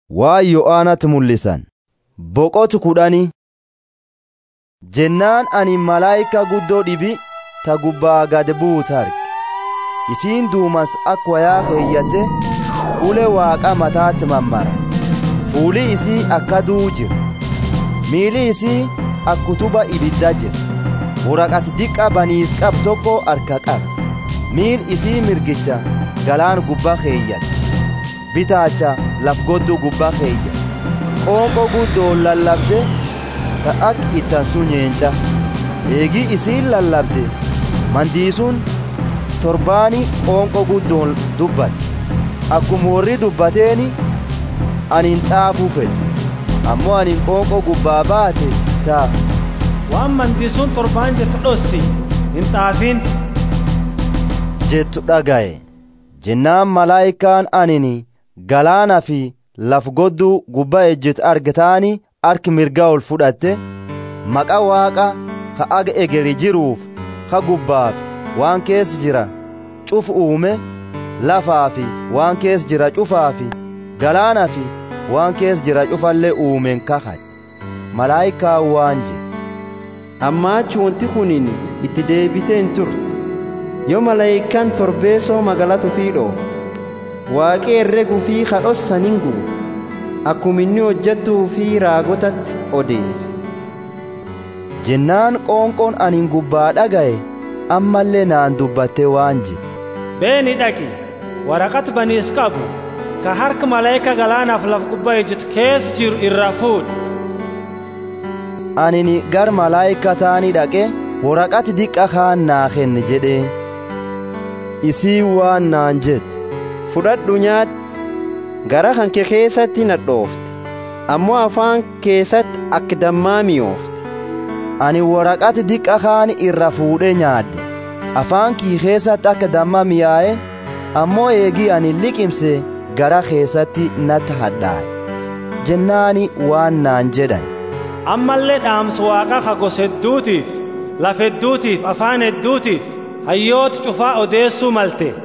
waa Yo'aanatti mul'isan boqotu kudhanii jennaan ani malaayika guddoo dhibi ta gubbaa gad buutu arge. Isiin duumas akka wayaa keeyyate ulee waaqa mataatti mammara. Fuuli isii akka duu jira. Miili isii akka kutuba ibidda jira. Waraqati diqqa baniis qab tokko harka qaba. Miil isii mirgicha galaan gubbaa keeyyate. Bitaacha laf goddu gubbaa keeyyate. Qoonqoo guddoo lallabde ta akka ittan sun nyeenca. Eegi isiin lallabde mandiisuun torbaani qoonqoo guddoon dubbate. Akkuma warri dubbateeni anin xaafuu fedhe. Ammoo anin qoonqoo gubbaa baate ta'a. Waan mandiisuun torbaan jettu dhossi hin xaafin jettu dhagaye. Jennaan malaayikaan anini galaana fi laf godduu gubbaa ejjetu argataani harki mirgaa ol fudhatte maqa waaqa ka aga egeri jiruuf ka gubbaaf waan keessa jira cuf uume lafaa fi waan keessa jira cufaa fi galaana fi waan keessa jira cufallee uumeen kakate. Malaayikaa waan je ammaachi wanti kunin itti deebitee hin turte. Yoo malaayikaan torbeessoo magaalatu fi dhoof waaqee herreguu fi kadhossan hin gubu akkuma inni hojjettuu fi raagotatti odeesse. Jennaan qoonqoon anin gubbaa dhagaye ammallee naan dubbatte waan je beeni dhaqi waraqat baniis qabu ka harka malaayika galaanaaf laf gubbaa ejjetu keessa jiru irraa fuudhi. Anini gar malaayika taani dhaqe waraqati diqqa kaan naa kenne jedhee. Isii waan naan jette fudhadhu nyaadhu gara kan kee keessatti nadhoofte ammoo afaan keessatti akka dammaa mi'oofte. Ani waraqati diqqa kaan irra fuudhee nyaadde afaan kii keessatti akka damma mi'aaye ammoo eegii ani liqimse gara keessatti natti hadhaa'e. Jennaani waan naan jedhan ammallee dhaamsa waaqa ka gosa hedduutiif laf hedduutiif afaan hedduutiif hayyoota cufaa odeessuu malte.